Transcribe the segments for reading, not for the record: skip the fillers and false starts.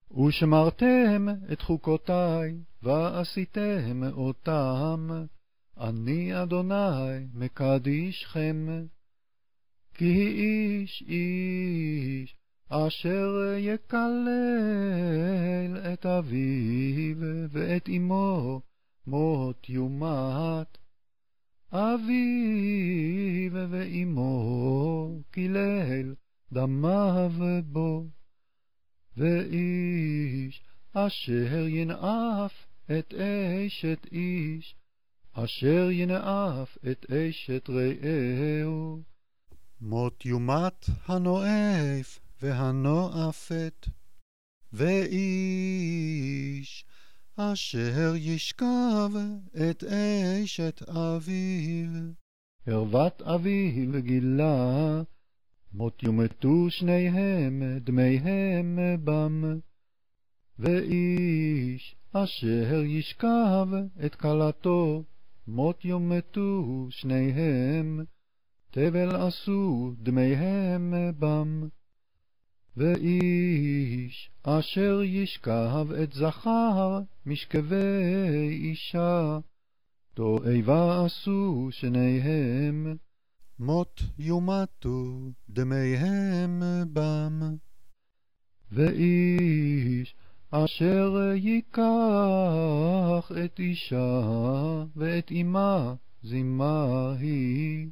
ושמרתם את חוקותיי, ועשיתם אותם, אני אדוני מקדישכם. כי איש איש אשר יקלל את אביו ואת אמו מות יומת, אביו ואמו קילל דמיו בו. ואיש אשר ינאף את אשת איש, אשר ינאף את אשת רעהו, מות יומת הנואף והנואפת. ואיש אשר ישכב את אשת אביו, ערוות אביו גילה, מות יומתו שניהם דמיהם בם. ואיש אשר ישכב את כלתו, מות יומתו שניהם, תבל עשו דמיהם בם. ואיש אשר ישכב את זכר משכבי אישה, תועבה עשו שניהם, מות יומתו דמיהם בם. ואיש אשר ייקח את אישה ואת אמה זימה היא,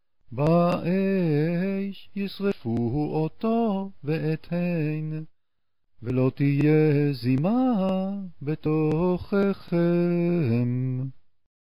באש ישרפו אותו ואת הן, ולא תהיה זימה בתוככם.